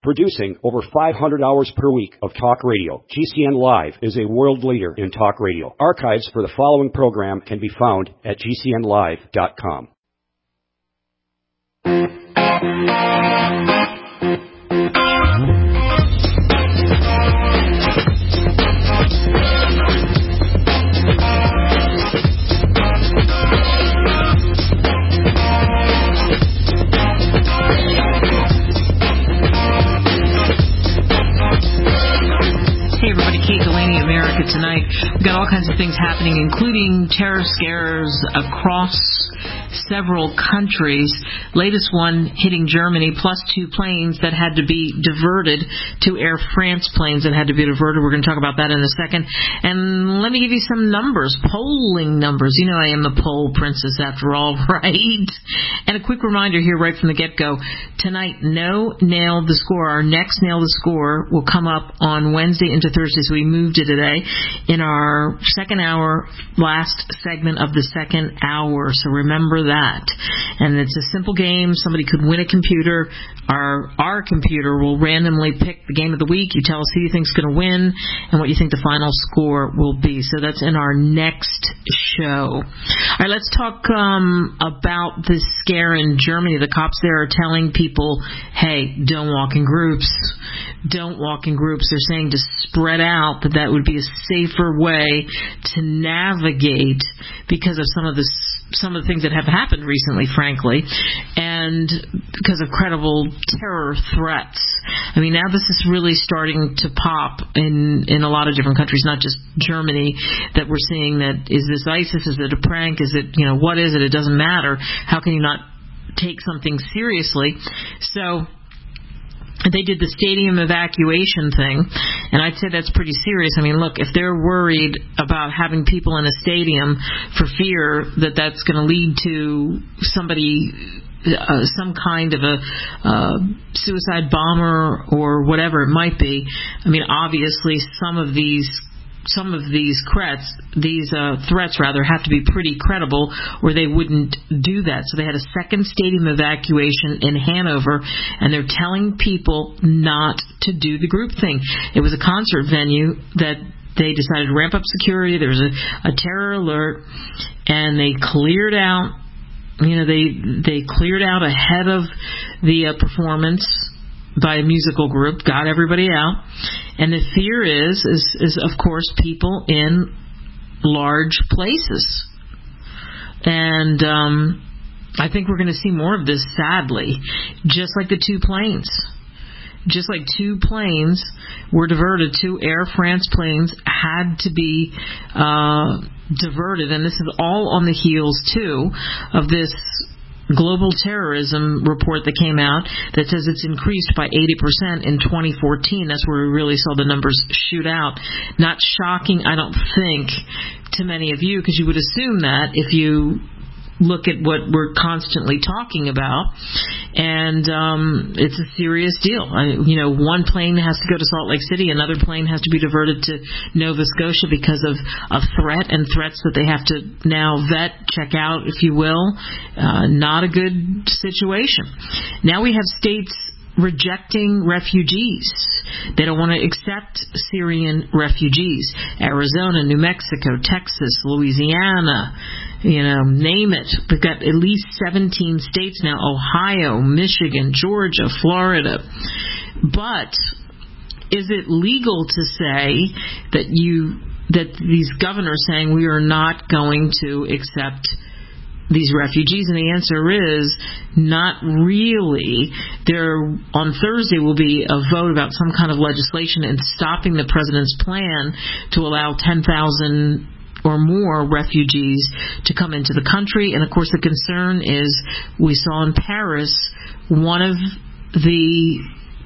Producing over 500 hours per week of talk radio, GCN Live is a world leader in talk radio. Archives for the following program can be found at GCNlive.com. Hey everybody, Kate Delaney, America Tonight. We've got all kinds of things happening, including terror scares across several countries. Latest one hitting Germany, plus 2 planes that had to be diverted, 2 Air France planes that had to be diverted. We're going to talk about that in a second. And let me give you some numbers, polling numbers. You know I am the poll princess after all, right? And a quick reminder here right from the get-go. Tonight, no Nail the Score. Our next Nail the Score will come up on Wednesday into Thursday, so we moved it today in our second hour, last segment of the second hour. So remember that. And it's a simple game. Somebody could win a computer. Our computer will randomly pick the game of the week. You tell us who you think's going to win and what you think the final score will be. So that's in our next show. All right, let's talk about this scare in Germany. The cops there are telling people, hey, don't walk in groups. Don't walk in groups. They're saying to spread out, that would be a safer way to navigate because of some of the things that have happened recently, frankly, and because of credible terror threats. I mean, now this is really starting to pop in a lot of different countries, not just Germany, that we're seeing that, is this ISIS, is it a prank, is it, what is it? It doesn't matter. How can you not take something seriously? So they did the stadium evacuation thing, and I'd say that's pretty serious. I mean, look, if they're worried about having people in a stadium for fear that that's going to lead to somebody, some kind of a suicide bomber or whatever it might be, I mean, obviously some of these threats have to be pretty credible, or they wouldn't do that. So they had a second stadium evacuation in Hanover, and they're telling people not to do the group thing. It was a concert venue that they decided to ramp up security. There was a terror alert, and they cleared out. They cleared out ahead of the performance by a musical group, got everybody out, and the fear is of course people in large places, and I think we're going to see more of this, sadly, just like the 2 planes. Just like 2 planes were diverted, 2 Air France planes had to be diverted, and this is all on the heels too of this global terrorism report that came out that says it's increased by 80% in 2014. That's where we really saw the numbers shoot out. Not shocking, I don't think, to many of you, because you would assume that if you look at what we're constantly talking about, and it's a serious deal. One plane has to go to Salt Lake City, another plane has to be diverted to Nova Scotia because of a threat, and threats that they have to now vet, check out, if you will. Not a good situation. Now we have states rejecting refugees. They don't want to accept Syrian refugees. Arizona, New Mexico, Texas, Louisiana, name it. We've got at least 17 states now, Ohio, Michigan, Georgia, Florida. But is it legal to say that these governors saying we are not going to accept these refugees? And the answer is not really. On Thursday will be a vote about some kind of legislation in stopping the president's plan to allow 10,000 or more refugees to come into the country. And of course the concern is, we saw in Paris, one of the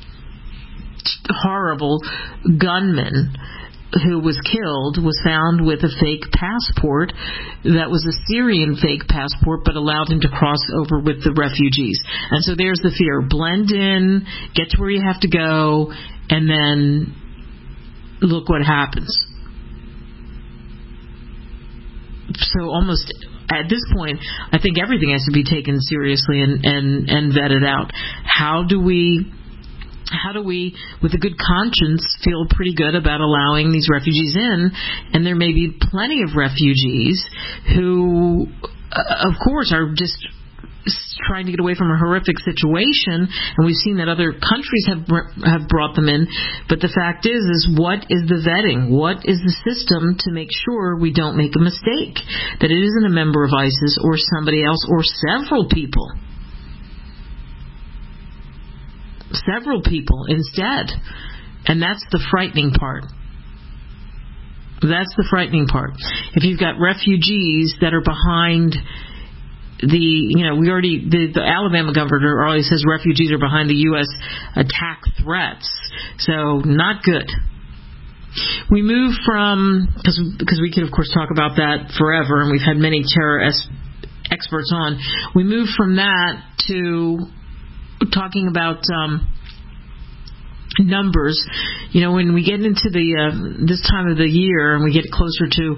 horrible gunmen who was killed was found with a fake passport that was a Syrian fake passport, but allowed him to cross over with the refugees. And so there's the fear. Blend in, get to where you have to go, and then look what happens. So almost at this point, I think everything has to be taken seriously and vetted out. How do we how do we, with a good conscience, feel pretty good about allowing these refugees in? And there may be plenty of refugees who, of course, are just trying to get away from a horrific situation, and we've seen that other countries have brought them in. But the fact is what is the vetting? What is the system to make sure we don't make a mistake, that it isn't a member of ISIS or somebody else or several people? Several people instead. And that's the frightening part. That's the frightening part. If you've got refugees that are behind the Alabama governor always says refugees are behind the U.S. attack threats. So not good. We move from, because we could of course talk about that forever, and we've had many terror experts on. We move from that to talking about numbers. When we get into this time of the year and we're getting closer to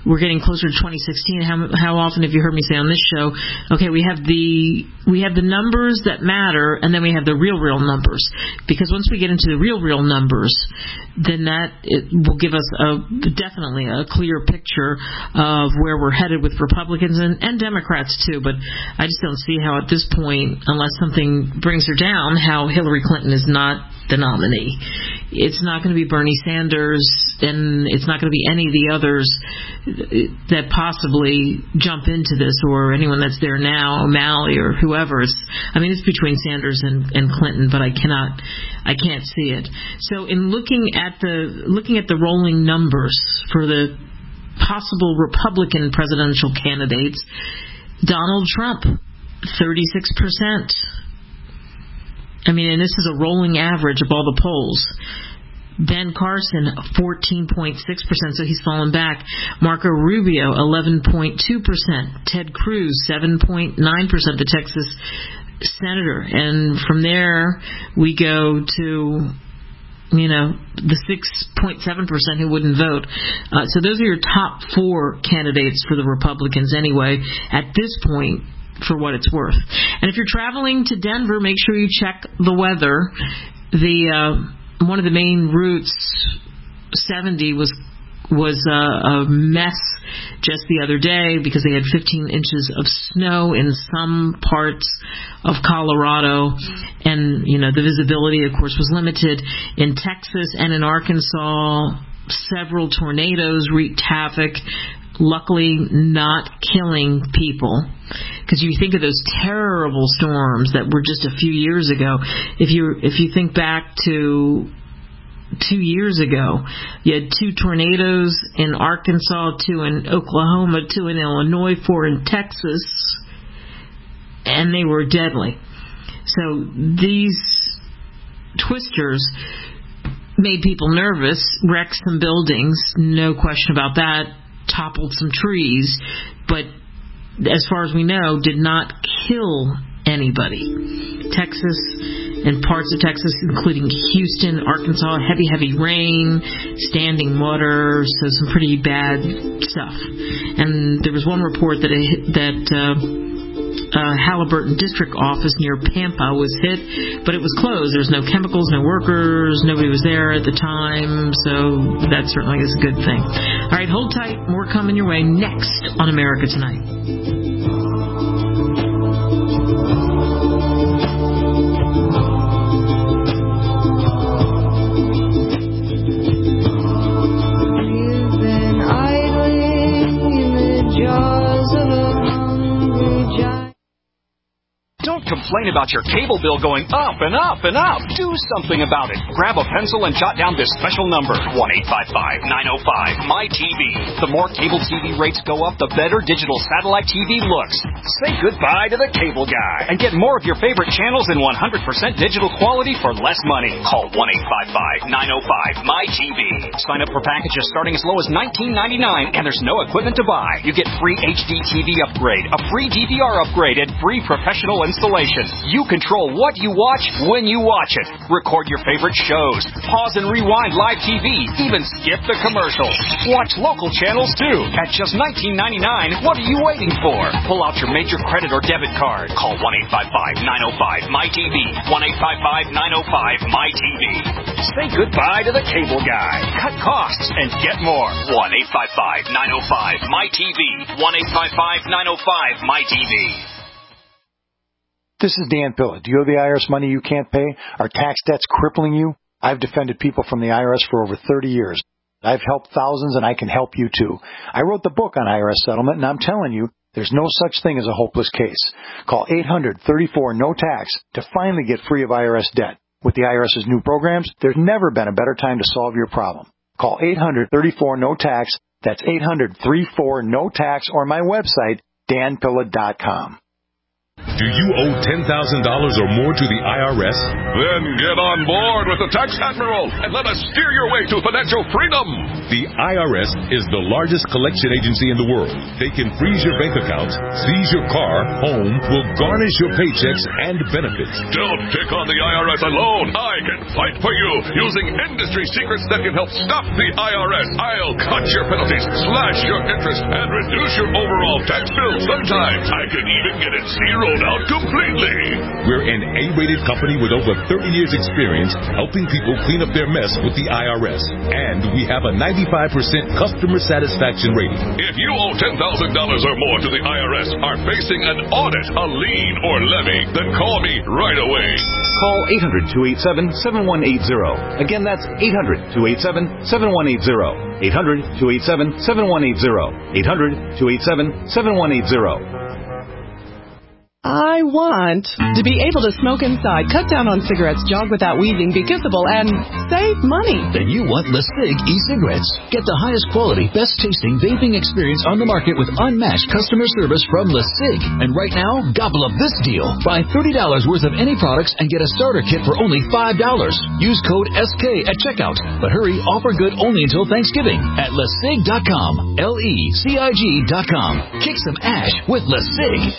2016, how often have you heard me say on this show, okay, we have the numbers that matter, and then we have the real numbers. Because once we get into the real numbers, then it will give us definitely a clear picture of where we're headed with Republicans and Democrats too. But I just don't see how at this point, unless something brings her down, how Hillary Clinton is not the nominee. It's not going to be Bernie Sanders, and it's not going to be any of the others that possibly jump into this, or anyone that's there now, O'Malley or whoever. It's between Sanders and Clinton, but I can't see it. So in looking at the rolling numbers for the possible Republican presidential candidates, Donald Trump, 36%. And this is a rolling average of all the polls. Ben Carson, 14.6%, so he's fallen back. Marco Rubio, 11.2%. Ted Cruz, 7.9%, the Texas senator. And from there, we go to, the 6.7% who wouldn't vote. So those are your top four candidates for the Republicans anyway, at this point, for what it's worth. And if you're traveling to Denver, make sure you check the weather. One of the main routes, 70, was a mess just the other day because they had 15 inches of snow in some parts of Colorado, and the visibility, of course, was limited. In Texas and in Arkansas, several tornadoes wreaked havoc. Luckily, not killing people, because you think of those terrible storms that were just a few years ago. If you think back to 2 years ago, you had 2 tornadoes in Arkansas, 2 in Oklahoma, 2 in Illinois, 4 in Texas, and they were deadly. So these twisters made people nervous, wrecked some buildings, no question about that, toppled some trees, but as far as we know, did not kill anybody. Texas and parts of Texas, including Houston, Arkansas, heavy rain, standing water, so some pretty bad stuff. And there was one report that Halliburton District Office near Pampa was hit, but it was closed. There's no chemicals, no workers, nobody was there at the time, so that certainly is a good thing. All right, hold tight. More coming your way next on America Tonight. Complain about your cable bill going up and up and up. Do something about it. Grab a pencil and jot down this special number, 1-855-905-MY-TV. The more cable TV rates go up, the better digital satellite TV looks. Say goodbye to the cable guy and get more of your favorite channels in 100% digital quality for less money. Call 1-855-905-MY-TV. Sign up for packages starting as low as $19.99, and there's no equipment to buy. You get free HD TV upgrade, a free DVR upgrade, and free professional installation. station. You control what you watch when you watch it. Record your favorite shows. Pause and rewind live TV. Even skip the commercials. Watch local channels, too. At just $19.99, what are you waiting for? Pull out your major credit or debit card. Call 1-855-905-MyTV. 1-855-905-MyTV. Say goodbye to the cable guy. Cut costs and get more. 1-855-905-MyTV. 1-855-905-MyTV. This is Dan Pilla. Do you owe the IRS money you can't pay? Are tax debts crippling you? I've defended people from the IRS for over 30 years. I've helped thousands, and I can help you too. I wrote the book on IRS settlement, and I'm telling you, there's no such thing as a hopeless case. Call 800-34-NO-TAX to finally get free of IRS debt. With the IRS's new programs, there's never been a better time to solve your problem. Call 800-34-NO-TAX. That's 800-34-NO-TAX, or my website, danpilla.com. Do you owe $10,000 or more to the IRS? Then get on board with the Tax Admiral and let us steer your way to financial freedom. The IRS is the largest collection agency in the world. They can freeze your bank accounts, seize your car, home, will garnish your paychecks and benefits. Don't take on the IRS alone. I can fight for you using industry secrets that can help stop the IRS. I'll cut your penalties, slash your interest, and reduce your overall tax bill. Sometimes I can even get it zeroed out completely. We're an A-rated company with over 30 years experience helping people clean up their mess with the IRS. And we have a 95% customer satisfaction rating. If you owe $10,000 or more to the IRS, are facing an audit, a lien, or levy, then call me right away. Call 800-287-7180. Again, that's 800-287-7180. 800-287-7180. 800-287-7180. I want to be able to smoke inside, cut down on cigarettes, jog without wheezing, be kissable, and save money. Then you want LeSig e-cigarettes. Get the highest quality, best tasting vaping experience on the market with unmatched customer service from LeSig. And right now, gobble up this deal. Buy $30 worth of any products and get a starter kit for only $5. Use code SK at checkout. But hurry, offer good only until Thanksgiving at LeSig.com. LECIG.com. Kick some ash with LeSig.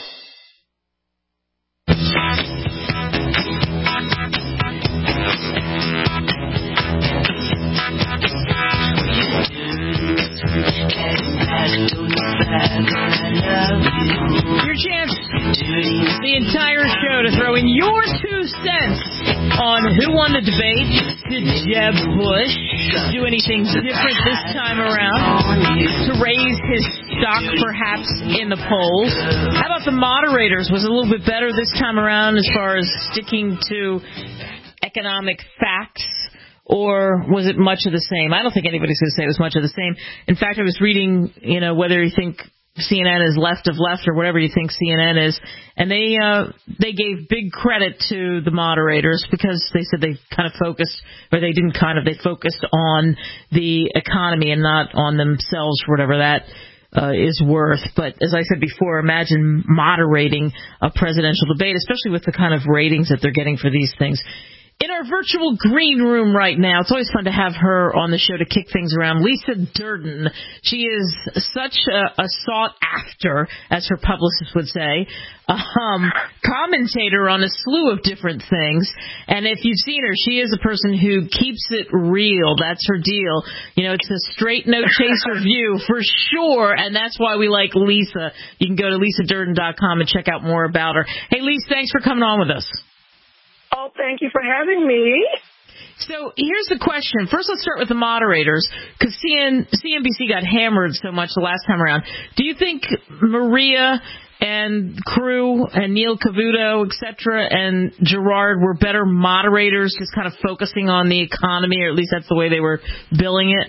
Your chance the entire show to throw in your 2 cents on who won the debate. Did Jeb Bush do anything different this time around to raise his stock perhaps in the polls? How about the moderators? Was it a little bit better this time around as far as sticking to economic facts? Or was it much of the same? I don't think anybody's going to say it was much of the same. In fact, I was reading, whether you think CNN is left of left or whatever you think CNN is, and they gave big credit to the moderators because they said they kind of focused, or they didn't kind of, they focused on the economy and not on themselves, for whatever that is worth. But as I said before, imagine moderating a presidential debate, especially with the kind of ratings that they're getting for these things. In our virtual green room right now, it's always fun to have her on the show to kick things around. Lisa Durden. She is such a sought-after, as her publicist would say, commentator on a slew of different things. And if you've seen her, she is a person who keeps it real. That's her deal. It's a straight, no-chaser view for sure, and that's why we like Lisa. You can go to lisadurden.com and check out more about her. Hey, Lisa, thanks for coming on with us. Oh, thank you for having me. So here's the question. First, let's start with the moderators, because CNBC got hammered so much the last time around. Do you think Maria and crew and Neil Cavuto, et cetera, and Gerard were better moderators, just kind of focusing on the economy, or at least that's the way they were billing it?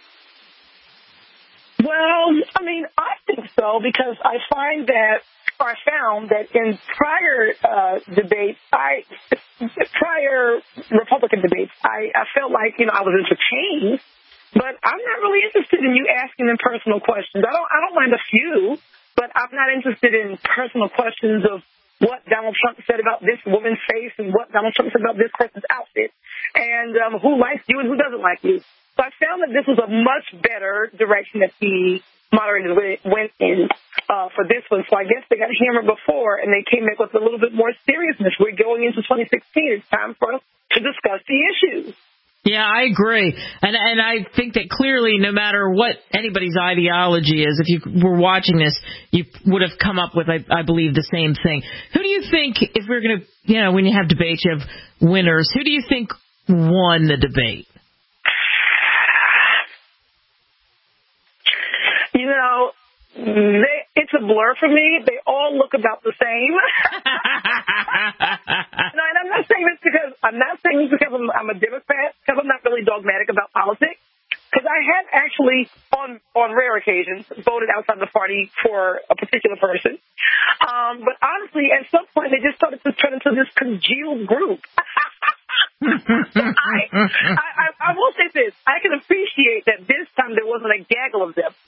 Well, I think so, because I found that in prior debates, prior Republican debates, I felt like, I was entertained, but I'm not really interested in you asking them personal questions. I don't mind a few, but I'm not interested in personal questions of what Donald Trump said about this woman's face and what Donald Trump said about this person's outfit and who likes you and who doesn't like you. So I found that this was a much better direction that the moderators went in for this one. So I guess they got hammered before, and they came back with a little bit more seriousness. We're going into 2016. It's time for us to discuss the issues. Yeah, I agree. And I think that clearly, no matter what anybody's ideology is, if you were watching this, you would have come up with, I believe, the same thing. Who do you think, if we're going to, when you have debates, you have winners, who do you think won the debate? It's a blur for me. They all look about the same. No, and I'm not saying this because I'm a Democrat, because I'm not really dogmatic about politics. Because I have actually, on rare occasions, voted outside the party for a particular person. But honestly, at some point, they just started to turn into this congealed group. I will say this. I can appreciate that this time there wasn't a gaggle of them.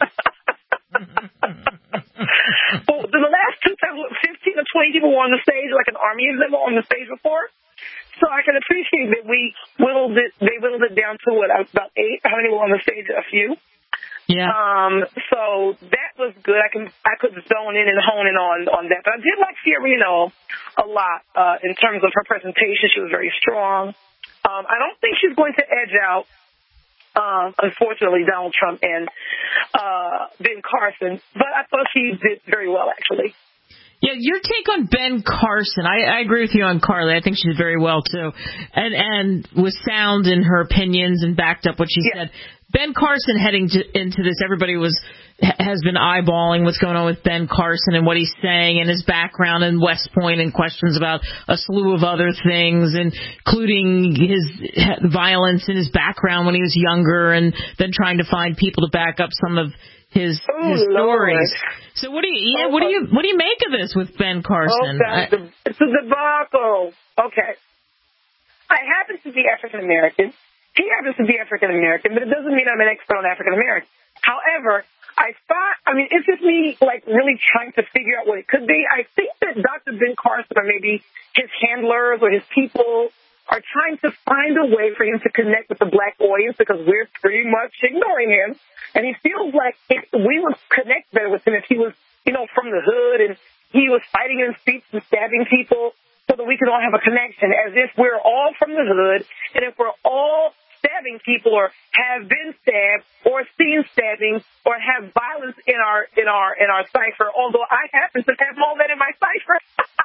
But the last two times, 15 or 20 people were on the stage, like an army of them were on the stage before. So I can appreciate that they whittled it down to about 8. How many were on the stage? A few. Yeah. So that was good. I could zone in and hone in on that. But I did like Fiorina a lot in terms of her presentation. She was very strong. I don't think she's going to edge out, unfortunately, Donald Trump and Ben Carson. But I thought she did very well, actually. Yeah, your take on Ben Carson, I agree with you on Carly. I think she did very well, too, and was sound in her opinions and backed up what she said. Ben Carson heading into this, everybody has been eyeballing what's going on with Ben Carson and what he's saying and his background in West Point and questions about a slew of other things, including his violence in his background when he was younger, and then trying to find people to back up some of his stories. So what do you make of this with Ben Carson? It's a debacle. Okay. I happen to be African American. He happens to be African American, but it doesn't mean I'm an expert on African American. However, it's just me really trying to figure out what it could be. I think that Dr. Ben Carson, or maybe his handlers or his people, are trying to find a way for him to connect with the black audience, because we're pretty much ignoring him. And he feels like we would connect better with him if he was, from the hood and he was fighting in the streets and stabbing people, so that we can all have a connection, as if we're all from the hood, and if we're all stabbing people or have been stabbed or seen stabbing or have violence in our cipher, although I happen to have all that in my cipher.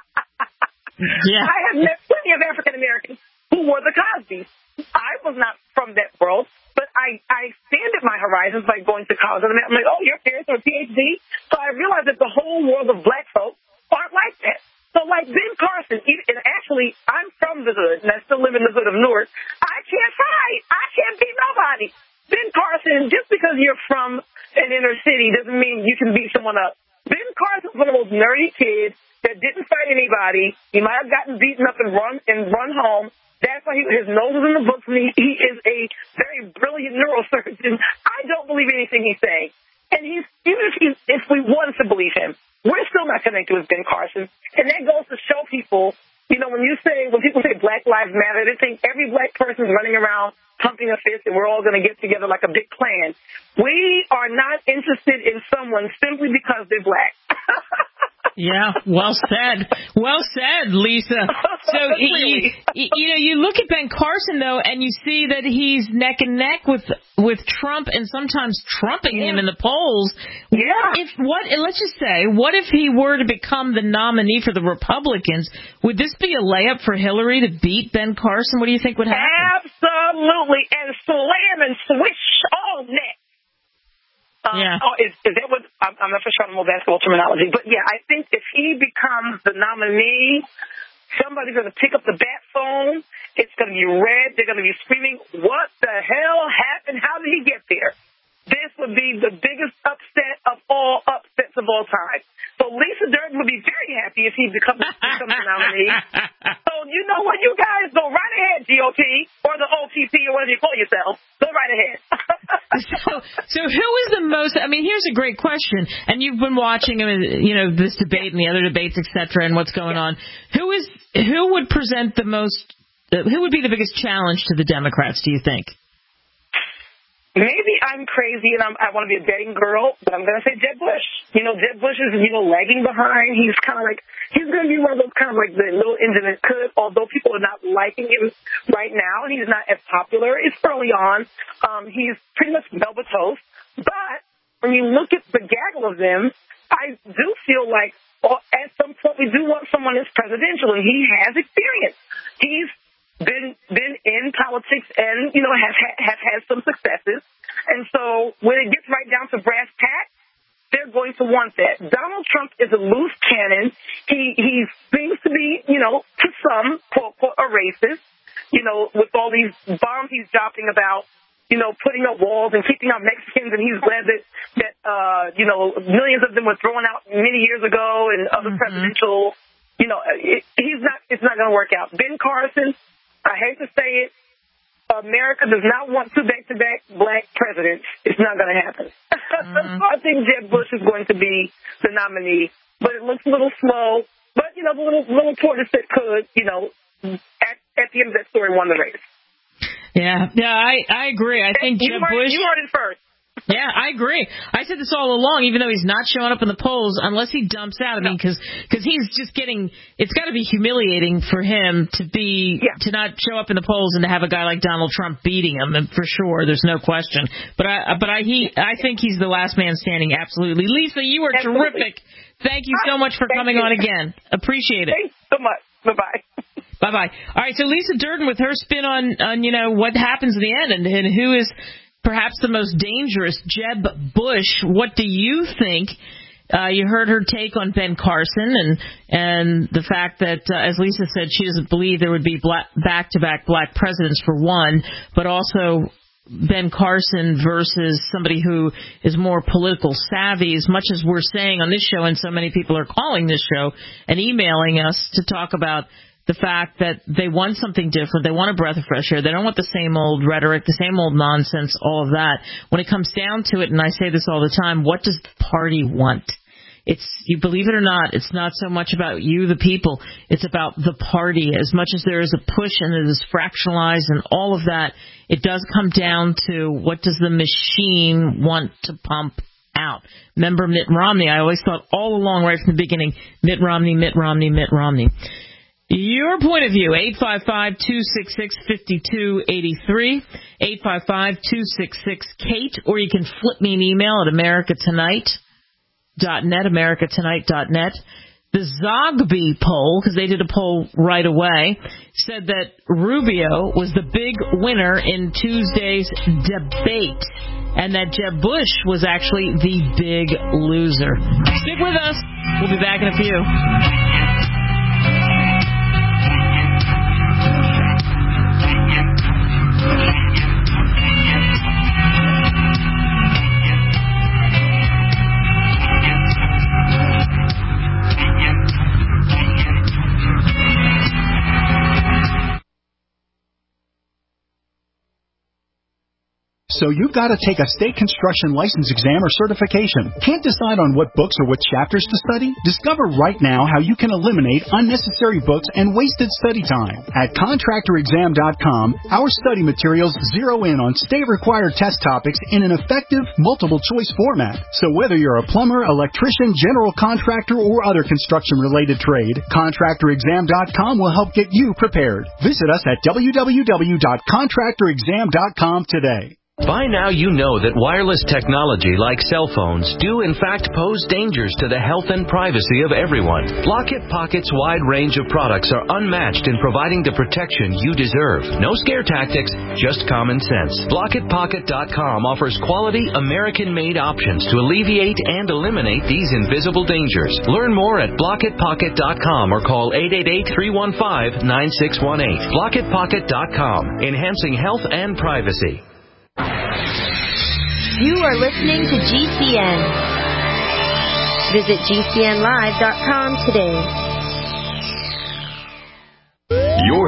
Yeah. I have met plenty of African Americans who were the Cosbys. I was not from that world, but I expanded my horizons by going to college. And I'm like, oh, your parents are a PhD? So I realized that the whole world of black folks aren't like that. So like Ben Carson, and actually I'm from the hood, and I still live in the hood of Newark. I can't fight. I can't beat nobody. Ben Carson, just because you're from an inner city doesn't mean you can beat someone up. Ben Carson's one of those nerdy kids that didn't fight anybody. He might have gotten beaten up and run home. That's why his nose is in the books, and he is a very brilliant neurosurgeon. I don't believe anything he's saying. And if we want to believe him, we're still not connected with Ben Carson. And that goes to show people, when people say Black Lives Matter, they think every black person is running around pumping a fist and we're all going to get together like a big clan. We are not interested in someone simply because they're black. Yeah, well said. Well said, Lisa. So, you look at Ben Carson, though, and you see that he's neck and neck with Trump and sometimes trumping him in the polls. Yeah. Let's just say, what if he were to become the nominee for the Republicans? Would this be a layup for Hillary to beat Ben Carson? What do you think would happen? Absolutely. And slam and swish all net. Yeah. Is that what? I'm not for sure on more basketball terminology, but yeah, I think if he becomes the nominee, somebody's going to pick up the bat phone. It's going to be red. They're going to be screaming, "What the hell happened? How did he get there?" This would be the biggest upset of all upsets of all time. So Lisa Durden would be very happy if he becomes the nominee. So you know what, you guys, go right ahead, GOP, or the OTP, or whatever you call yourself. Go right ahead. So who is the most, here's a great question, and you've been watching, this debate and the other debates, et cetera, and what's going on. Who would present who would be the biggest challenge to the Democrats, do you think? Maybe I I'm crazy and I want to be a betting girl, but I'm going to say Jeb Bush. Jeb Bush is, lagging behind. He's kind of like, he's going to be one of those kind of like the little engine that could, although people are not liking him right now, he's not as popular. It's early on. He's pretty much velvetose. But when you look at the gaggle of them, I do feel like at some point we do want someone that's presidential, and he has experience. He's been in politics and, have had some successes. And so when it gets right down to brass tacks, they're going to want that. Donald Trump is a loose cannon. He seems to be, to some, quote, quote, a racist, with all these bombs he's dropping about, putting up walls and keeping out Mexicans, and he's glad that millions of them were thrown out many years ago and other presidential, it's not going to work out. Ben Carson, I hate to say it, America does not want two back-to-back black presidents. It's not going to happen. So I think Jeb Bush is going to be the nominee, but it looks a little slow. But, the little tortoise that could, at the end of that story, won the race. Yeah, I agree. I think Jeb Bush. You heard it first. Yeah, I agree. I said this all along, even though he's not showing up in the polls, unless he dumps out. I mean, because he's just getting. It's got to be humiliating for him to not show up in the polls and to have a guy like Donald Trump beating him, and for sure, there's no question. But I think he's the last man standing. Absolutely, Lisa, you are terrific. Thank you so much for coming on again. Appreciate it. Thanks so much. Bye-bye. Bye-bye. All right, so Lisa Durden with her spin on what happens in the end and who is perhaps the most dangerous. Jeb Bush, what do you think? You heard her take on Ben Carson and the fact that, as Lisa said, she doesn't believe there would be back-to-back black presidents for one, but also Ben Carson versus somebody who is more political savvy, as much as we're saying on this show, and so many people are calling this show and emailing us to talk about the fact that they want something different. They want a breath of fresh air. They don't want the same old rhetoric, the same old nonsense, all of that. When it comes down to it, and I say this all the time, what does the party want? You believe it or not, it's not so much about you, the people. It's about the party. As much as there is a push and it is fractionalized and all of that, it does come down to what does the machine want to pump out. Remember Mitt Romney? I always thought all along, right from the beginning, Mitt Romney, Mitt Romney, Mitt Romney. Your point of view, 855-266-5283, 855-266-KATE, or you can flip me an email at americatonight.net. The Zogby poll, because they did a poll right away, said that Rubio was the big winner in Tuesday's debate, and that Jeb Bush was actually the big loser. Stick with us. We'll be back in a few. So you've got to take a state construction license exam or certification. Can't decide on what books or what chapters to study? Discover right now how you can eliminate unnecessary books and wasted study time. At contractorexam.com, our study materials zero in on state-required test topics in an effective, multiple-choice format. So whether you're a plumber, electrician, general contractor, or other construction-related trade, contractorexam.com will help get you prepared. Visit us at www.contractorexam.com today. By now you know that wireless technology like cell phones do in fact pose dangers to the health and privacy of everyone. Blockit Pocket's wide range of products are unmatched in providing the protection you deserve. No scare tactics, just common sense. BlockitPocket.com offers quality American-made options to alleviate and eliminate these invisible dangers. Learn more at BlockitPocket.com or call 888-315-9618. BlockitPocket.com, enhancing health and privacy. You are listening to GCN. Visit GCNlive.com today. Your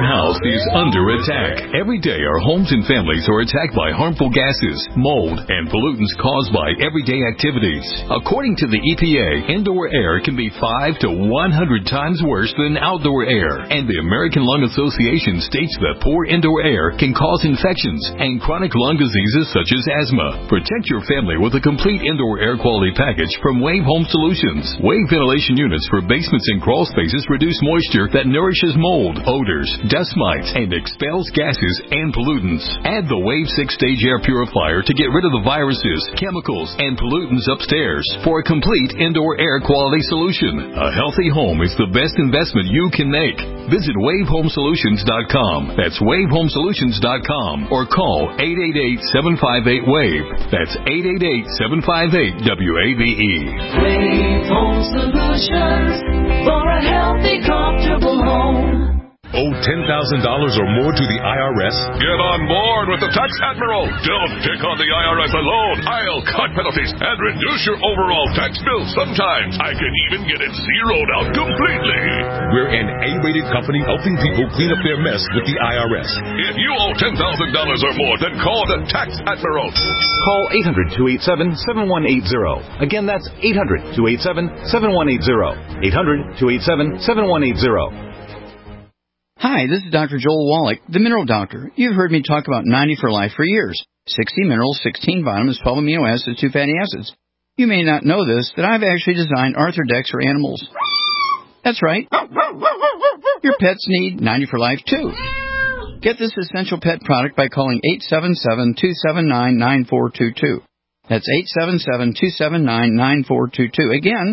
house is under attack. Every day our homes and families are attacked by harmful gases, mold, and pollutants caused by everyday activities. According to the EPA, indoor air can be 5 to 100 times worse than outdoor air. And the American Lung Association states that poor indoor air can cause infections and chronic lung diseases such as asthma. Protect your family with a complete indoor air quality package from Wave Home Solutions. Wave ventilation units for basements and crawl spaces reduce moisture that nourishes mold, odors, dust mites, and expels gases and pollutants. Add the Wave 6-stage air purifier to get rid of the viruses, chemicals, and pollutants upstairs for a complete indoor air quality solution. A healthy home is the best investment you can make. Visit WaveHomeSolutions.com. That's WaveHomeSolutions.com or call 888-758-WAVE. That's 888-758-WAVE. Wave Home Solutions for a healthy, comfortable home. Owe $10,000 or more to the IRS? Get on board with the Tax Admiral. Don't take on the IRS alone. I'll cut penalties and reduce your overall tax bill. Sometimes I can even get it zeroed out completely. We're an A-rated company helping people clean up their mess with the IRS. If you owe $10,000 or more, then call the Tax Admiral. Call 800-287-7180. Again, that's 800-287-7180. 800-287-7180. Hi, this is Dr. Joel Wallach, the Mineral Doctor. You've heard me talk about 90 for Life for years. 60 minerals, 16 vitamins, 12 amino acids, 2 fatty acids. You may not know this, that I've actually designed Arthrodex for animals. That's right. Your pets need 90 for Life, too. Get this essential pet product by calling 877-279-9422. That's 877-279-9422. Again,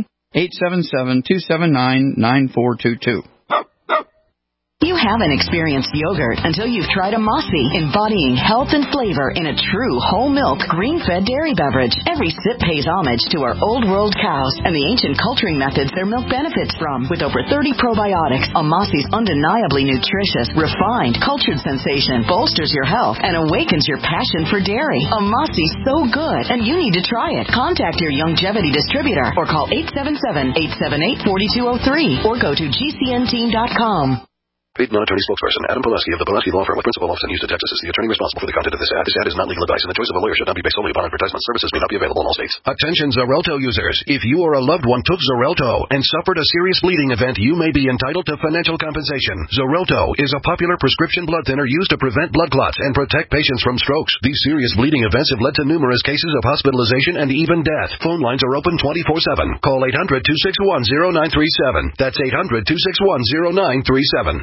877-279-9422. You haven't experienced yogurt until you've tried a Mossy, embodying health and flavor in a true whole milk, green-fed dairy beverage. Every sip pays homage to our old world cows and the ancient culturing methods their milk benefits from. With over 30 probiotics, a Mossy's undeniably nutritious, refined, cultured sensation bolsters your health and awakens your passion for dairy. A Mossy's so good, and you need to try it. Contact your Youngevity distributor or call 877-878-4203 or go to gcnteam.com. Paid non-attorney spokesperson Adam Pulaski of the Pulaski Law Firm with principal office in Houston, Texas is the attorney responsible for the content of this ad. This ad is not legal advice, and the choice of a lawyer should not be based solely upon advertisement. Services may not be available in all states. Attention Xarelto users. If you or a loved one took Xarelto and suffered a serious bleeding event, you may be entitled to financial compensation. Xarelto is a popular prescription blood thinner used to prevent blood clots and protect patients from strokes. These serious bleeding events have led to numerous cases of hospitalization and even death. Phone lines are open 24/7. Call 800-261-0937. That's 800-261-0937.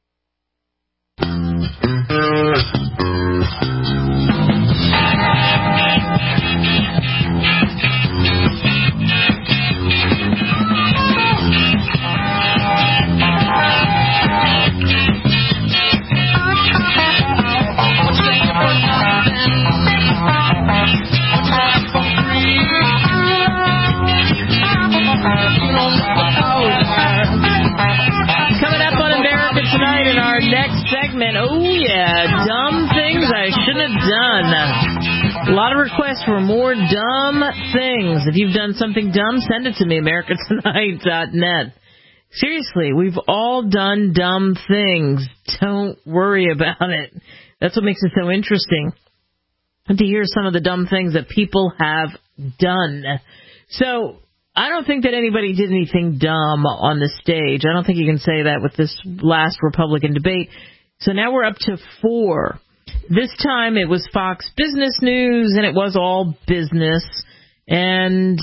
Coming up on America Tonight in our next segment, oh yeah, dumb things I shouldn't have done. A lot of requests for more dumb things. If you've done something dumb, send it to me, americatonight.net. Seriously, we've all done dumb things. Don't worry about it. That's what makes it so interesting, to hear some of the dumb things that people have done. So I don't think that anybody did anything dumb on the stage. I don't think you can say that with this last Republican debate. So now we're up to 4. This time it was Fox Business News, and it was all business. And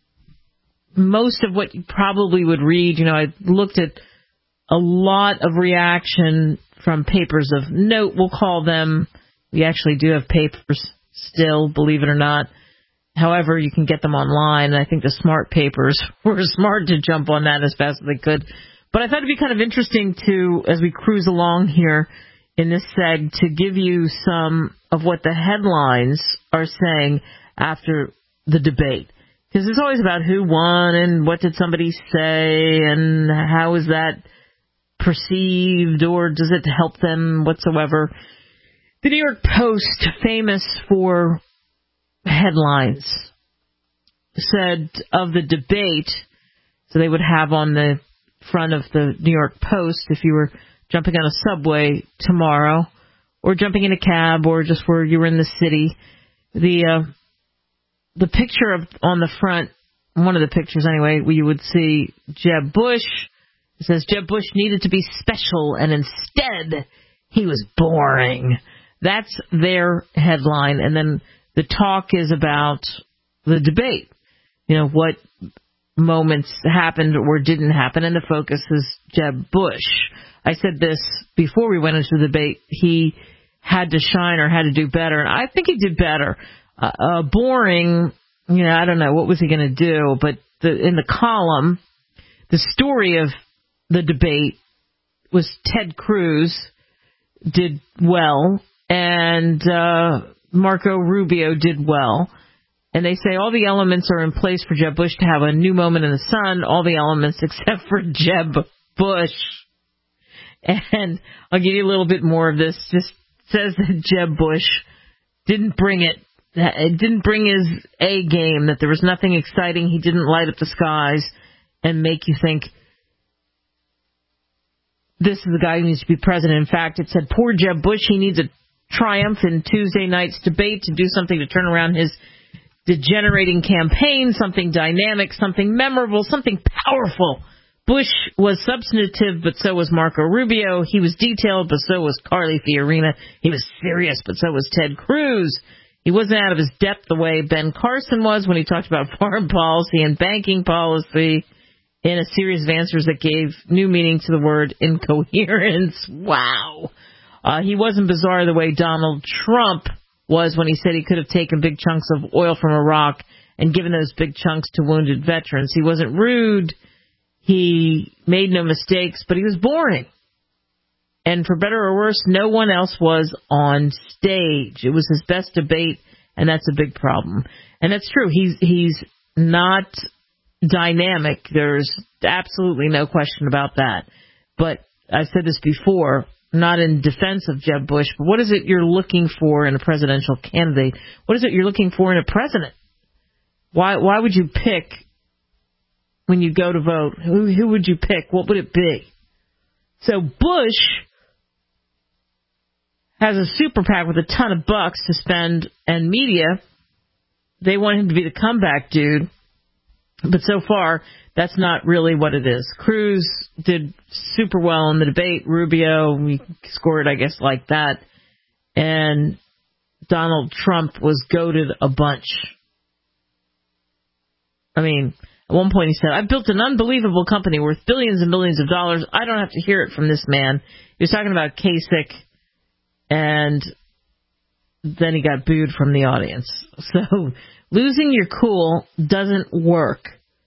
most of what you probably would read, I looked at a lot of reaction from papers of note, we'll call them. We actually do have papers still, believe it or not. However, you can get them online, and I think the smart papers were smart to jump on that as fast as they could. But I thought it'd be kind of interesting to, as we cruise along here in this seg, to give you some of what the headlines are saying after the debate. Because it's always about who won and what did somebody say and how is that perceived or does it help them whatsoever. The New York Post, famous for headlines, said of the debate, so they would have on the front of the New York Post, if you were jumping on a subway tomorrow, or jumping in a cab, or just where you were in the city, the picture on the front, one of the pictures anyway, where you would see Jeb Bush. It says Jeb Bush needed to be special, and instead he was boring. That's their headline. And then the talk is about the debate. What moments happened or didn't happen, and the focus is Jeb Bush. I said this before we went into the debate. He had to shine or had to do better, and I think he did better. Boring, I don't know, what was he going to do? But in the column, the story of the debate was Ted Cruz did well, and Marco Rubio did well. And they say all the elements are in place for Jeb Bush to have a new moment in the sun, all the elements except for Jeb Bush. And I'll give you a little bit more of this. Just says that Jeb Bush didn't bring it. It didn't bring his A game, that there was nothing exciting. He didn't light up the skies and make you think this is the guy who needs to be president. In fact, it said, poor Jeb Bush, he needs a triumph in Tuesday night's debate to do something to turn around his degenerating campaign, something dynamic, something memorable, something powerful. Bush was substantive, but so was Marco Rubio. He was detailed, but so was Carly Fiorina. He was serious, but so was Ted Cruz. He wasn't out of his depth the way Ben Carson was when he talked about foreign policy and banking policy in a series of answers that gave new meaning to the word incoherence. Wow. He wasn't bizarre the way Donald Trump was when he said he could have taken big chunks of oil from Iraq and given those big chunks to wounded veterans. He wasn't rude. He made no mistakes, but he was boring. And for better or worse, no one else was on stage. It was his best debate, and that's a big problem. And that's true. He's not dynamic. There's absolutely no question about that. But I've said this before, not in defense of Jeb Bush, but what is it you're looking for in a presidential candidate? What is it you're looking for in a president? Why would you pick when you go to vote? Who would you pick? What would it be? So Bush has a super PAC with a ton of bucks to spend, and media, they want him to be the comeback dude. But so far, that's not really what it is. Cruz did super well in the debate. Rubio, we scored, I guess, like that. And Donald Trump was goaded a bunch. I mean, at one point he said, I've built an unbelievable company worth billions and billions of dollars. I don't have to hear it from this man. He was talking about Kasich, and then he got booed from the audience. So losing your cool doesn't work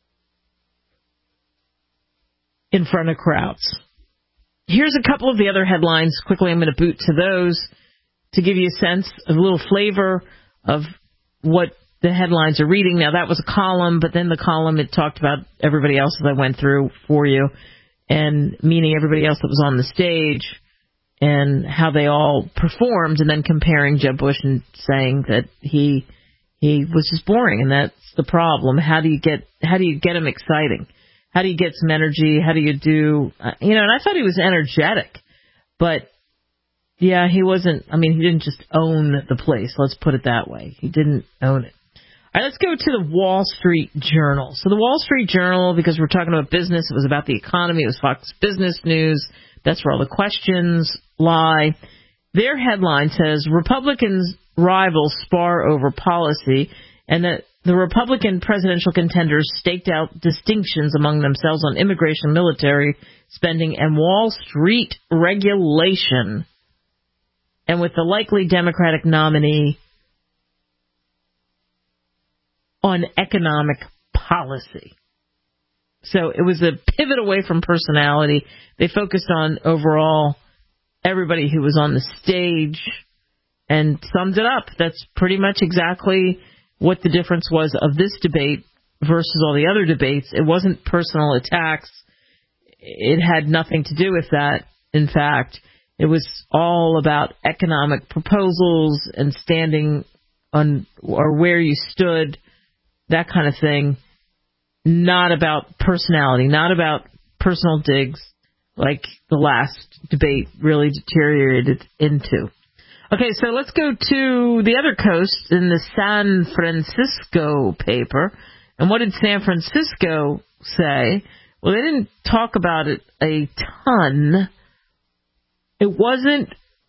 in front of crowds. Here's a couple of the other headlines. Quickly, I'm going to boot to those to give you a sense, a little flavor of what the headlines are reading. Now, that was a column, but then the column, it talked about everybody else that I went through for you, and meaning everybody else that was on the stage and how they all performed, and then comparing Jeb Bush and saying that he was just boring, and that's the problem. How do you get him exciting? How do you get some energy? How do you do, and I thought he was energetic, but yeah, he wasn't, he didn't just own the place. Let's put it that way. He didn't own it. All right, let's go to the Wall Street Journal. So the Wall Street Journal, because we're talking about business, it was about the economy, it was Fox Business News. That's where all the questions lie. Their headline says, Republicans' rivals spar over policy, and that the Republican presidential contenders staked out distinctions among themselves on immigration, military spending, and Wall Street regulation. And with the likely Democratic nominee on economic policy. So it was a pivot away from personality. They focused on overall everybody who was on the stage and summed it up. That's pretty much exactly what the difference was of this debate versus all the other debates. It wasn't personal attacks. It had nothing to do with that. In fact, it was all about economic proposals and standing on or where you stood, that kind of thing. Not about personality, not about personal digs like the last debate really deteriorated into. Okay, so let's go to the other coast in the San Francisco paper. And what did San Francisco say? Well, they didn't talk about it a ton. It wasn't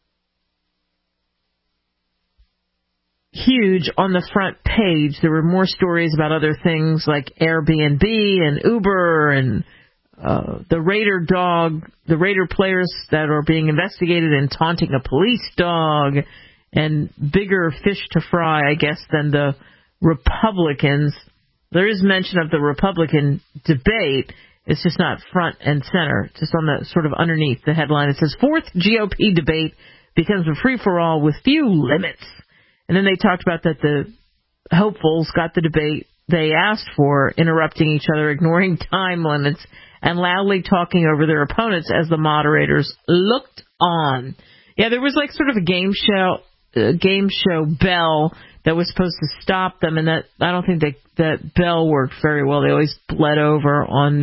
huge on the front page. There were more stories about other things like Airbnb and Uber and the Raider players that are being investigated and taunting a police dog, and bigger fish to fry, I guess, than the Republicans. There is mention of the Republican debate. It's just not front and center, just on the sort of underneath the headline. It says, fourth GOP debate becomes a free-for-all with few limits. And then they talked about that the hopefuls got the debate they asked for, interrupting each other, ignoring time limits, and loudly talking over their opponents as the moderators looked on. Yeah, there was like sort of a game show bell that was supposed to stop them, and that I don't think that bell worked very well. They always bled over on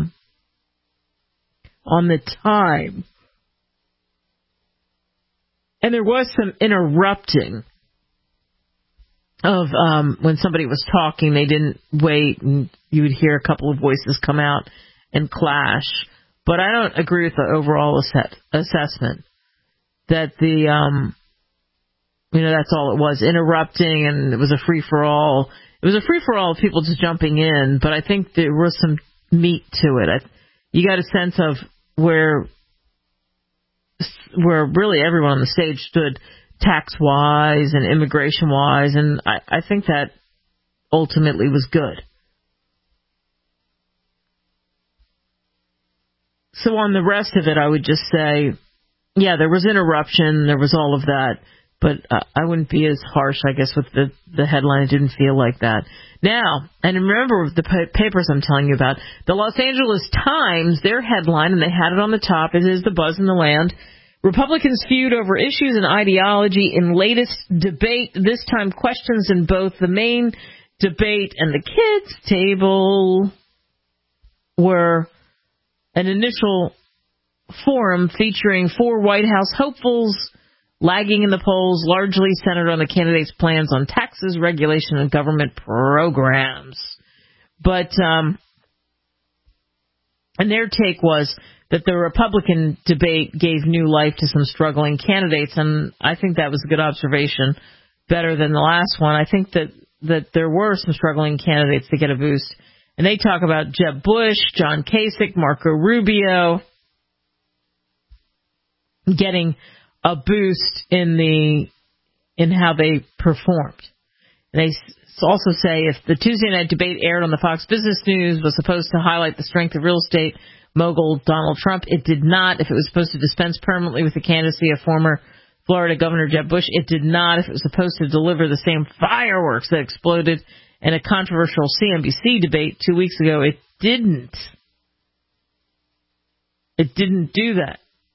the time. And there was some interrupting of when somebody was talking. They didn't wait, and you would hear a couple of voices come out and clash. But I don't agree with the overall assessment that that's all it was, interrupting, and it was a free-for-all. It was a free-for-all of people just jumping in, but I think there was some meat to it. You got a sense of where really everyone on the stage stood tax-wise and immigration-wise, and I think that ultimately was good. So on the rest of it, I would just say, yeah, there was interruption, there was all of that, but I wouldn't be as harsh, I guess, with the headline. It didn't feel like that. Now, and remember the papers I'm telling you about, the Los Angeles Times, their headline, and they had it on the top, it is the buzz in the land. Republicans feud over issues and ideology in latest debate. This time questions in both the main debate and the kids' table were an initial forum featuring 4 White House hopefuls lagging in the polls, largely centered on the candidates' plans on taxes, regulation, and government programs. But, and their take was that the Republican debate gave new life to some struggling candidates, and I think that was a good observation, better than the last one. I think that there were some struggling candidates to get a boost. And they talk about Jeb Bush, John Kasich, Marco Rubio getting a boost in how they performed. And they also say if the Tuesday night debate aired on the Fox Business News was supposed to highlight the strength of real estate mogul Donald Trump, it did not. If it was supposed to dispense permanently with the candidacy of former Florida Governor Jeb Bush, it did not. If it was supposed to deliver the same fireworks that exploded in a controversial CNBC debate 2 weeks ago, it didn't. It didn't do that.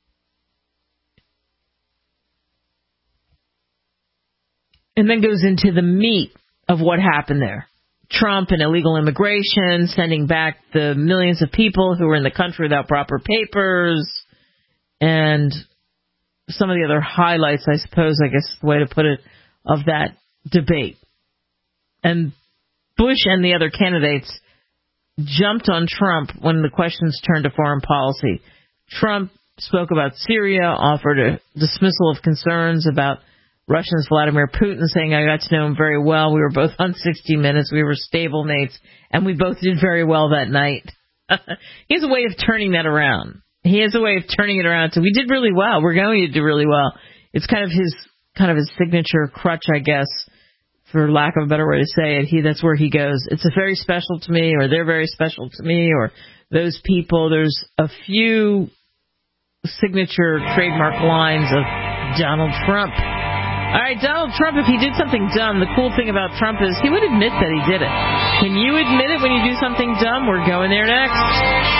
And then goes into the meat of what happened there. Trump and illegal immigration, sending back the millions of people who were in the country without proper papers, and some of the other highlights, I suppose, I guess is the way to put it, of that debate. And Bush and the other candidates jumped on Trump when the questions turned to foreign policy. Trump spoke about Syria, offered a dismissal of concerns about Russia's Vladimir Putin, saying, I got to know him very well. We were both on 60 Minutes. We were stablemates, and we both did very well that night. He has a way of turning that around. He has a way of turning it around. So we did really well. We're going to do really well. It's kind of his signature crutch, I guess, for lack of a better way to say it. That's where he goes. It's a very special to me, or they're very special to me, or those people. There's a few signature trademark lines of Donald Trump. All right, Donald Trump, if he did something dumb, the cool thing about Trump is he would admit that he did it. Can you admit it when you do something dumb? We're going there next.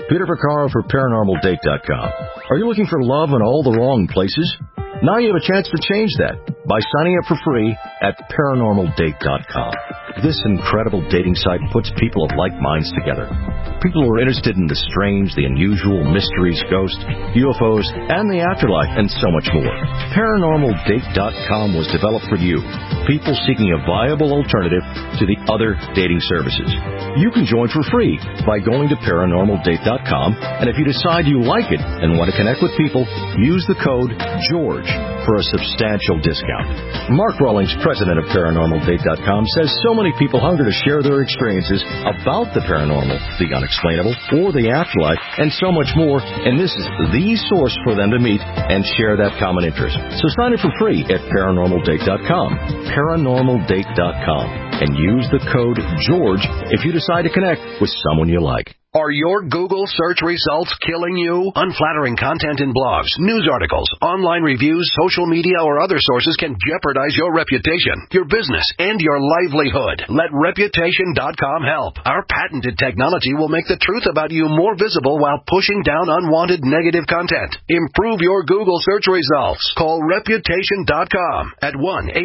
Peter Vaccaro for ParanormalDate.com. Are you looking for love in all the wrong places? Now you have a chance to change that by signing up for free at ParanormalDate.com. This incredible dating site puts people of like minds together. People who are interested in the strange, the unusual, mysteries, ghosts, UFOs, and the afterlife, and so much more. ParanormalDate.com was developed for you, people seeking a viable alternative to the other dating services. You can join for free by going to ParanormalDate.com, and if you decide you like it and want to connect with people, use the code GEORGE for a substantial discount. Mark Rawlings, president of ParanormalDate.com, says so many people hunger to share their experiences about the paranormal, the unexplainable, or the afterlife, and so much more, and this is the source for them to meet and share that common interest. So sign up for free at ParanormalDate.com, ParanormalDate.com, and use the code GEORGE if you decide to connect with someone you like. Are your Google search results killing you? Unflattering content in blogs, news articles, online reviews, social media, or other sources can jeopardize your reputation, your business, and your livelihood. Let Reputation.com help. Our patented technology will make the truth about you more visible while pushing down unwanted negative content. Improve your Google search results. Call Reputation.com at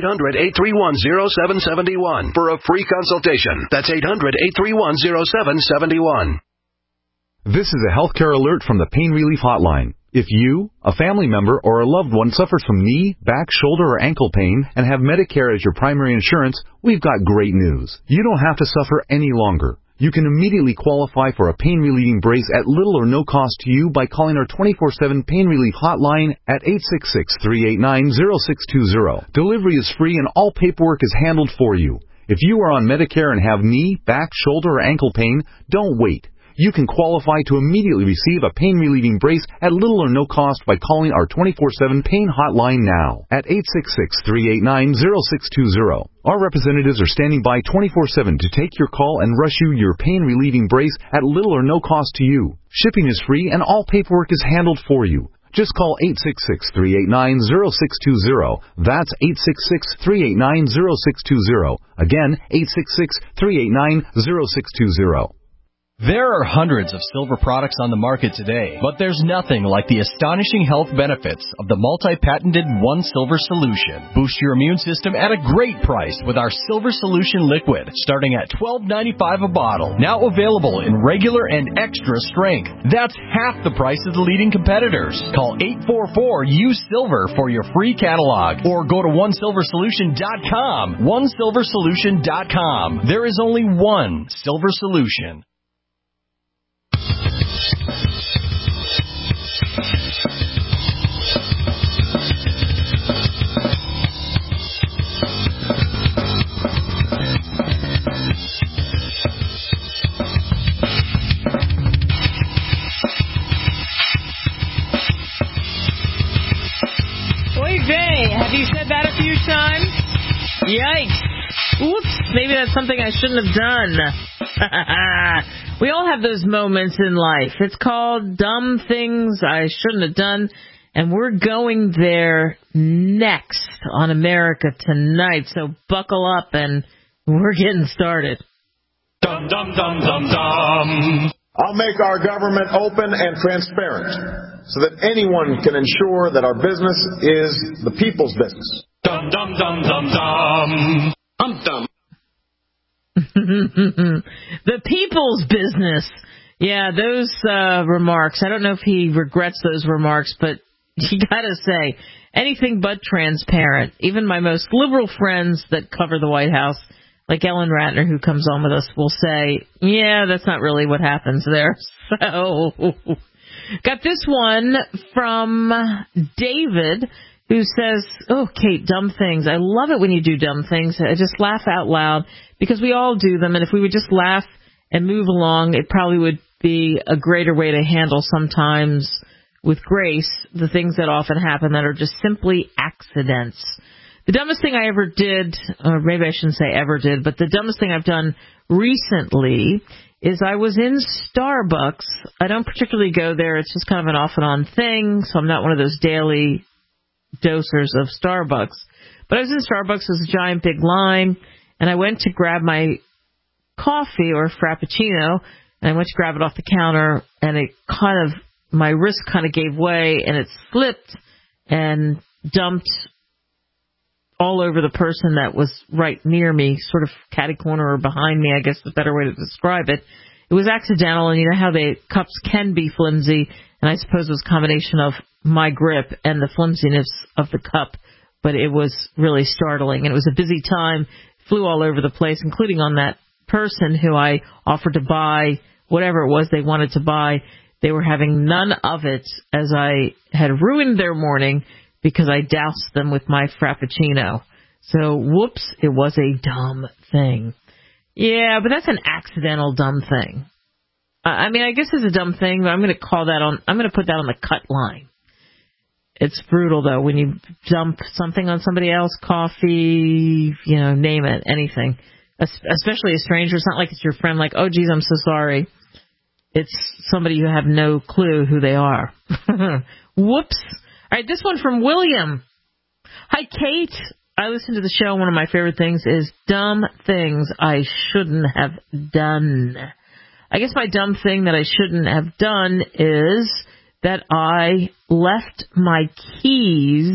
1-800-831-0771 for a free consultation. That's 800-831-0771. This is a healthcare alert from the Pain Relief Hotline. If you, a family member, or a loved one suffers from knee, back, shoulder, or ankle pain and have Medicare as your primary insurance, we've got great news. You don't have to suffer any longer. You can immediately qualify for a pain-relieving brace at little or no cost to you by calling our 24/7 Pain Relief Hotline at 866-389-0620. Delivery is free and all paperwork is handled for you. If you are on Medicare and have knee, back, shoulder, or ankle pain, don't wait. You can qualify to immediately receive a pain-relieving brace at little or no cost by calling our 24/7 Pain Hotline now at 866-389-0620. Our representatives are standing by 24/7 to take your call and rush you your pain-relieving brace at little or no cost to you. Shipping is free and all paperwork is handled for you. Just call 866-389-0620. That's 866-389-0620. Again, 866-389-0620. There are hundreds of silver products on the market today, but there's nothing like the astonishing health benefits of the multi-patented One Silver Solution. Boost your immune system at a great price with our Silver Solution Liquid, starting at $12.95 a bottle. Now available in regular and extra strength. That's half the price of the leading competitors. Call 844-USILVER for your free catalog, or go to OneSilverSolution.com. OneSilverSolution.com. There is only one Silver Solution. Have you said that a few times? Yikes. Oops, maybe that's something I shouldn't have done. We all have those moments in life. It's called dumb things I shouldn't have done, and we're going there next on America Tonight. So buckle up, and we're getting started. Dum, dum, dum, dum, dum. I'll make our government open and transparent so that anyone can ensure that our business is the people's business. Dum, dum, dum, dum, dum. I'm dumb. The people's business. Yeah, those remarks. I don't know if he regrets those remarks, but you gotta say, anything but transparent. Even my most liberal friends that cover the White House, like Ellen Ratner, who comes on with us, will say, yeah, that's not really what happens there. So, got this one from David, who says, oh, Kate, dumb things. I love it when you do dumb things. I just laugh out loud because we all do them. And if we would just laugh and move along, it probably would be a greater way to handle sometimes with grace the things that often happen that are just simply accidents. The dumbest thing I ever did, or maybe I shouldn't say ever did, but the dumbest thing I've done recently is I was in Starbucks. I don't particularly go there. It's just kind of an off and on thing, so I'm not one of those daily dosers of Starbucks. But I was in Starbucks. There's a giant big line, and I went to grab my coffee or frappuccino, and I went to grab it off the counter, and my wrist kind of gave way, and it slipped and dumped all over the person that was right near me, sort of catty corner or behind me, I guess is a better way to describe it. It was accidental, and you know how the cups can be flimsy, and I suppose it was a combination of my grip and the flimsiness of the cup, but it was really startling, and it was a busy time, flew all over the place, including on that person who I offered to buy whatever it was they wanted to buy. They were having none of it, as I had ruined their morning because I doused them with my Frappuccino. So, whoops, it was a dumb thing. Yeah, but that's an accidental dumb thing. I mean, I guess it's a dumb thing, but I'm going to put that on the cut line. It's brutal, though, when you dump something on somebody else, coffee, name it, anything. Especially a stranger. It's not like it's your friend, like, oh, geez, I'm so sorry. It's somebody you have no clue who they are. Whoops. All right, this one from William. Hi, Kate. I listen to the show. One of my favorite things is dumb things I shouldn't have done. I guess my dumb thing that I shouldn't have done is that I left my keys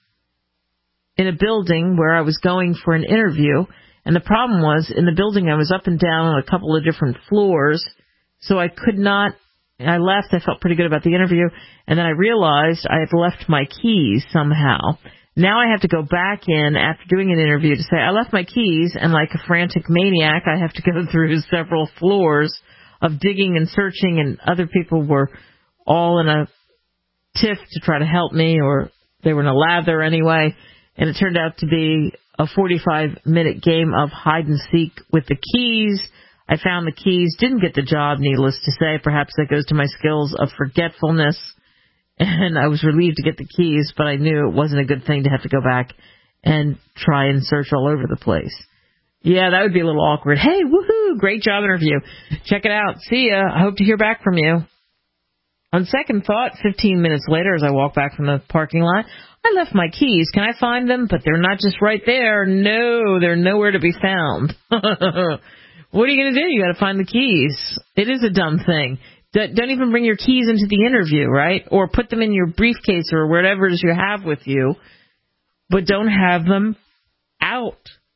in a building where I was going for an interview. And the problem was, in the building, I was up and down on a couple of different floors, so I could not. I left. I felt pretty good about the interview, and then I realized I had left my keys somehow. Now I have to go back in after doing an interview to say, I left my keys, and like a frantic maniac, I have to go through several floors of digging and searching, and other people were all in a tiff to try to help me, or they were in a lather anyway, and it turned out to be a 45-minute game of hide-and-seek with the keys. I found the keys, didn't get the job, needless to say. Perhaps that goes to my skills of forgetfulness. And I was relieved to get the keys, but I knew it wasn't a good thing to have to go back and try and search all over the place. Yeah, that would be a little awkward. Hey, woohoo, great job interview. Check it out. See ya. I hope to hear back from you. On second thought, 15 minutes later, as I walk back from the parking lot, I left my keys. Can I find them? But they're not just right there. No, they're nowhere to be found. What are you going to do? You got to find the keys. It is a dumb thing. Don't even bring your keys into the interview, right? Or put them in your briefcase or whatever it is you have with you, but don't have them out.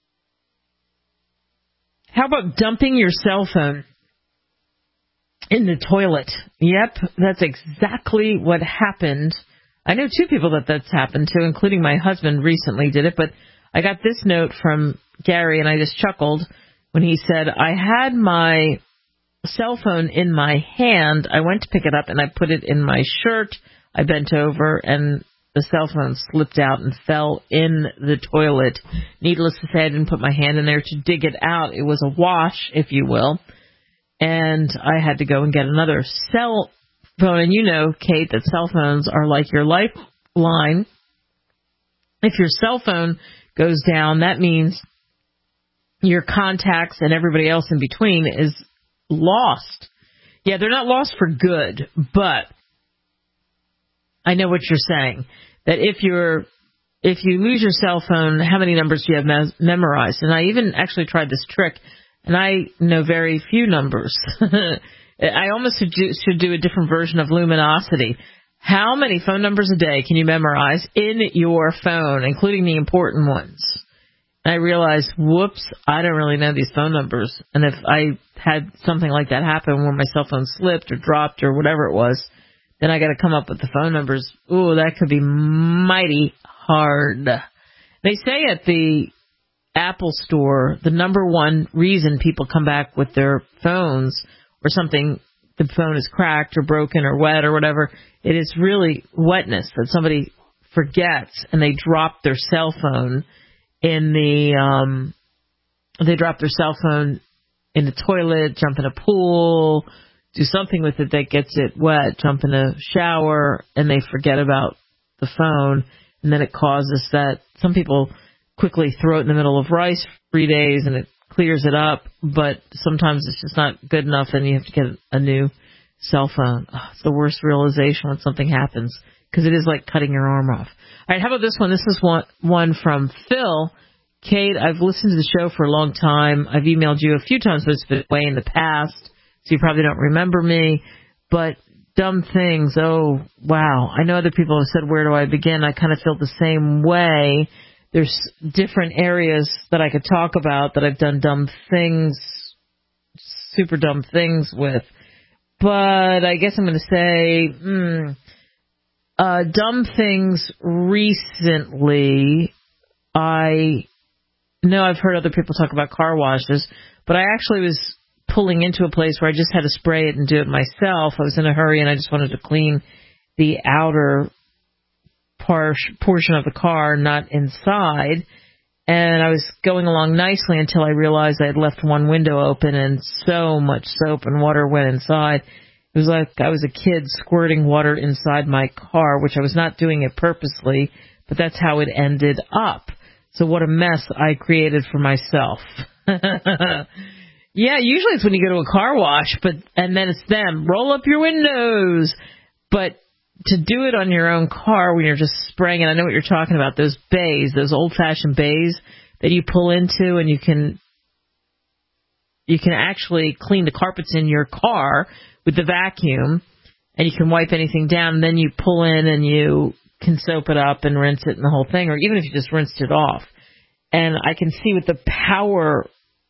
How about dumping your cell phone in the toilet? Yep, that's exactly what happened. I know two people that's happened to, including my husband recently did it, but I got this note from Gary, and I just chuckled when he said, I had my cell phone in my hand. I went to pick it up, and I put it in my shirt. I bent over, and the cell phone slipped out and fell in the toilet. Needless to say, I didn't put my hand in there to dig it out. It was a wash, if you will. And I had to go and get another cell phone. And you know, Kate, that cell phones are like your lifeline. If your cell phone goes down, that means your contacts and everybody else in between is lost. Yeah, they're not lost for good, but I know what you're saying. That if you lose your cell phone, how many numbers do you have memorized? And I even actually tried this trick, and I know very few numbers. I almost should do a different version of Luminosity. How many phone numbers a day can you memorize in your phone, including the important ones? And I realized, whoops, I don't really know these phone numbers. And if I had something like that happen where my cell phone slipped or dropped or whatever it was, then I got to come up with the phone numbers. Ooh, that could be mighty hard. They say at the Apple Store, the number one reason people come back with their phones or something, the phone is cracked or broken or wet or whatever, it is really wetness, that somebody forgets and they drop their cell phone in the toilet, jump in a pool, do something with it that gets it wet, jump in a shower, and they forget about the phone, and then it causes that some people quickly throw it in the middle of rice for 3 days and it clears it up, but sometimes it's just not good enough and you have to get a new cell phone. Oh, it's the worst realization when something happens, because it is like cutting your arm off. All right, how about this one? This is one from Phil. Kate, I've listened to the show for a long time. I've emailed you a few times, but it's been way in the past. so you probably don't remember me. But dumb things, oh, wow. I know other people have said, where do I begin? I kind of feel the same way. There's different areas that I could talk about that I've done dumb things, super dumb things with. But I guess I'm going to say, dumb things recently. I know I've heard other people talk about car washes, but I actually was pulling into a place where I just had to spray it and do it myself. I was in a hurry and I just wanted to clean the outer portion of the car, not inside. And I was going along nicely until I realized I had left one window open and so much soap and water went inside. It was like I was a kid squirting water inside my car, which I was not doing it purposely, but that's how it ended up. So what a mess I created for myself. Yeah, usually it's when you go to a car wash, and then it's them. Roll up your windows. But to do it on your own car when you're just spraying it, I know what you're talking about, those bays, those old-fashioned bays that you pull into, and you can actually clean the carpets in your car with the vacuum, and you can wipe anything down, and then you pull in and you can soap it up and rinse it and the whole thing, or even if you just rinsed it off. And I can see with the power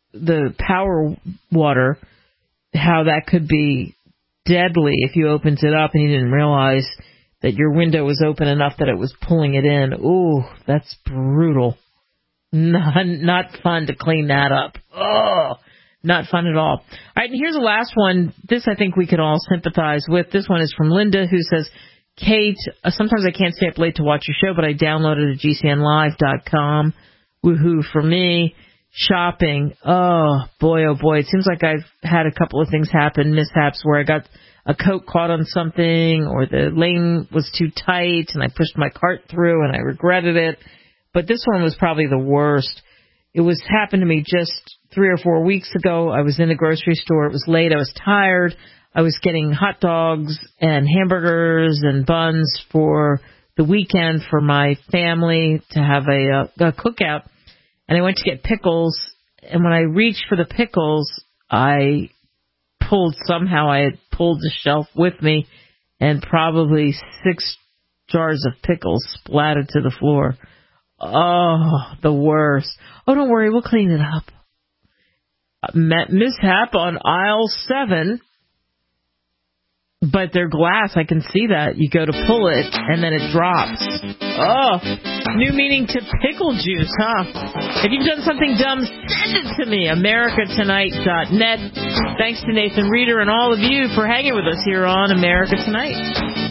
water, how that could be deadly if you opened it up and you didn't realize that your window was open enough that it was pulling it in. Ooh, that's brutal. Not fun to clean that up. Oh, not fun at all. All right, and here's the last one. This I think we could all sympathize with. This one is from Linda, who says, Kate, sometimes I can't stay up late to watch your show, but I downloaded it at GCNlive.com. Woohoo for me. Shopping. Oh boy. It seems like I've had a couple of things happen, mishaps, where I got a coat caught on something, or the lane was too tight and I pushed my cart through and I regretted it. But this one was probably the worst. It happened to me just 3 or 4 weeks ago. I was in the grocery store. It was late. I was tired. I was getting hot dogs and hamburgers and buns for the weekend for my family to have a cookout. And I went to get pickles, and when I reached for the pickles, I had pulled the shelf with me, and probably 6 jars of pickles splattered to the floor. Oh, the worst. Oh, don't worry, we'll clean it up. Mishap on aisle 7, but they're glass. I can see that. You go to pull it, and then it drops. Oh, new meaning to pickle juice, huh? If you've done something dumb, send it to me, americatonight.net. Thanks to Nathan Reeder and all of you for hanging with us here on America Tonight.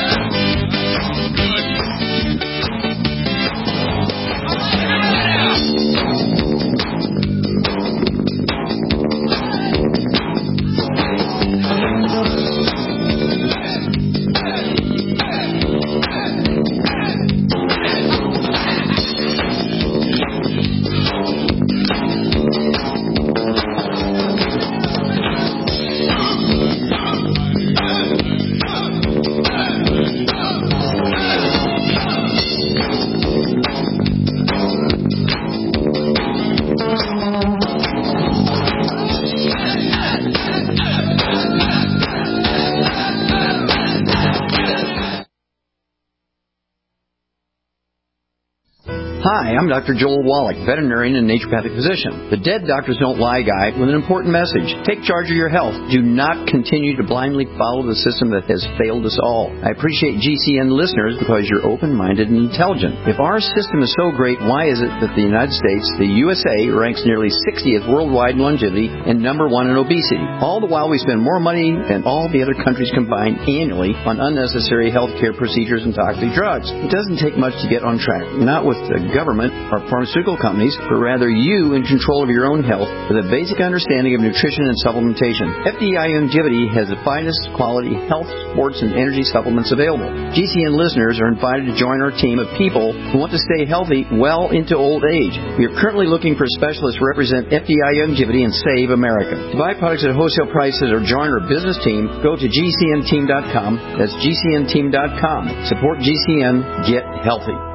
Hi, I'm Dr. Joel Wallach, veterinarian and naturopathic physician. The Dead Doctors Don't Lie guide with an important message. Take charge of your health. Do not continue to blindly follow the system that has failed us all. I appreciate GCN listeners because you're open-minded and intelligent. If our system is so great, why is it that the United States, the USA, ranks nearly 60th worldwide in longevity and number 1 in obesity? All the while we spend more money than all the other countries combined annually on unnecessary healthcare procedures and toxic drugs. It doesn't take much to get on track. Not with the government or pharmaceutical companies, but rather you in control of your own health with a basic understanding of nutrition and supplementation. FDI Longevity has the finest quality health, sports, and energy supplements available. GCN listeners are invited to join our team of people who want to stay healthy well into old age. We are currently looking for specialists to represent FDI Longevity and Save America. To buy products at wholesale prices or join our business team, go to GCNteam.com. That's GCNteam.com. Support GCN. Get healthy.